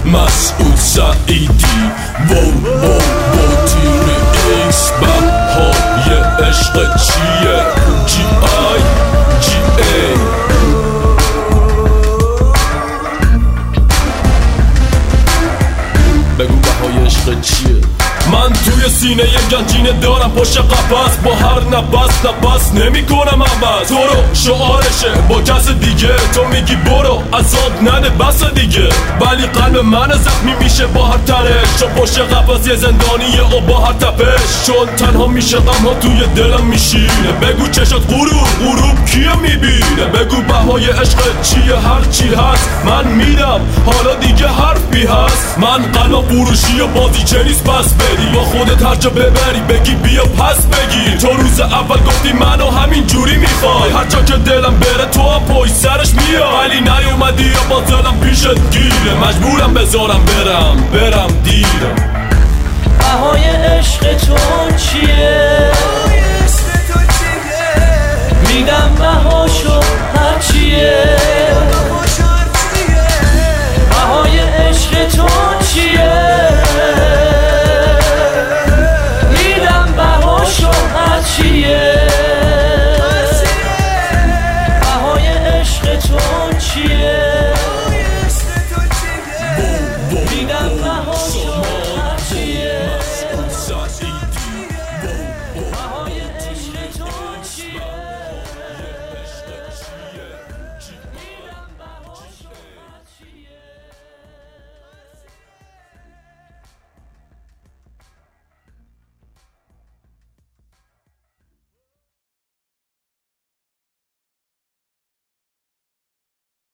مسعود سعیدی وو تیر ایکس بهای عشق چیه جی آی جی ای بگو بهای عشق چیه من توی سینه یه گنجینه دارم پشت قفس با هر نفس نمی کنم عوض تو رو شعارشه با کس دیگه تو میگی برو عذاب نده بس دیگه ولی قلب من زخمی میشه با هر تنش چون پشت قفس یه زندانیه و با هر تپش چون تنها میشه غمها توی دلم میشینه بگو چشات غروب کیه میبینه بگو بهای عشق چیه هر چی هست من میدم حالا دیگه حرفی هست من قلب فروشی و بازیچه نیست پس بدی با خودت هر جا ببری بگی بیا پس بگیر تو روز اول گفتی منو همین جوری میخوای هر جا که دلم بره تو هم پشت سرش میای ولی نیومدی یا با دلم پیشت گیره مجبورم بذارم برم دیره بهای عشق تو چیه میگم بهاشو هر چیه